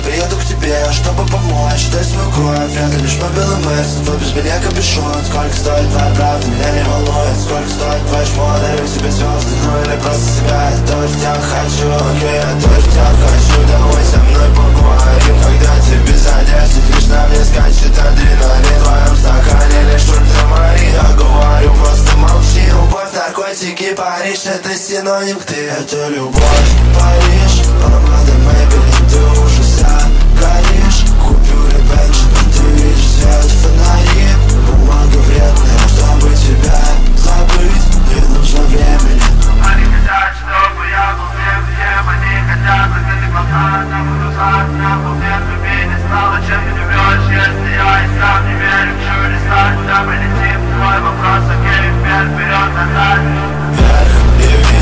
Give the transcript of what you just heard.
приеду к тебе, чтобы помочь. Дай свою кровь, это лишь мой белый месяц, твой без меня капюшон. Сколько стоит твоя правда, меня не волнует. Сколько стоит твой шмот, дарю тебе звезды, ну или просто себя. Я тоже тебя хочу, окей, я тоже тебя хочу. Давай со мной поговорим, когда ты без одежды. Лишь на мне скачет адреналин, в твоем стакане лишь ультрамарин. Я говорю, просто молчи, любовь, наркотики, Париж, это синоним, ты это любовь. Париж, помада Maybelline, ты уже вся горишь. Купюры Benjamin, ты видишь свет фонари. Бумага вредная, чтобы тебя забыть, не нужно времени. Они хотят, чтобы я был всем, они хотят закрыть глаза, на глазах, на полдень тебе не стало. Чем ты живешь, если я и сам не верю в чудеса? Куда мы летим, твой вопрос, окей, вперед, назад. Вверх и вниз.